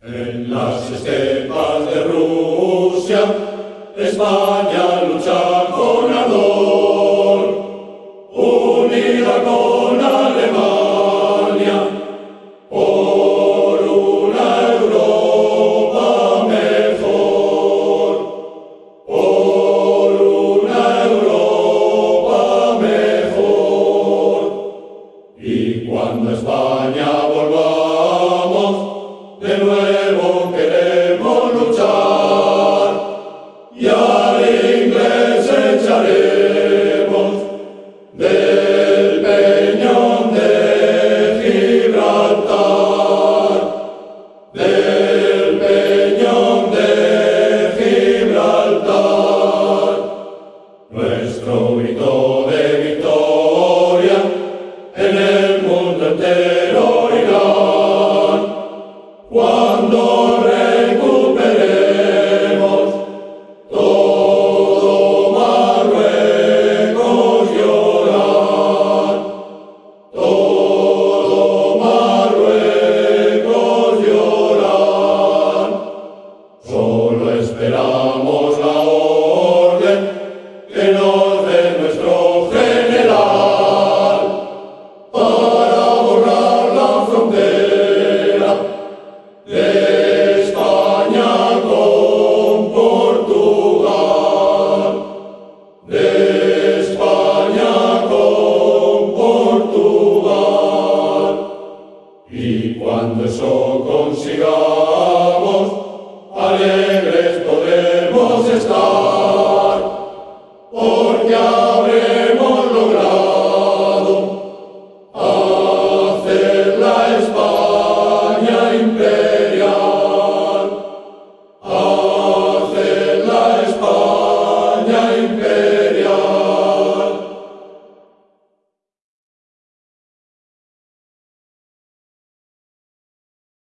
En las estepas de Rusia, España lucha con ardor, unida con Alemania, por una Europa mejor, por una Europa mejor. Y cuando España volvamos, de nuevo queremos luchar, y al inglés echaremos del peñón de Gibraltar, del peñón de Gibraltar. Nuestro grito de victoria en el mundo entero oirán, cuando recuperemos todo Marruecos llorar, todo Marruecos llorar. Solo esperamos la orden que nos dé nuestro general para borrar la frontera de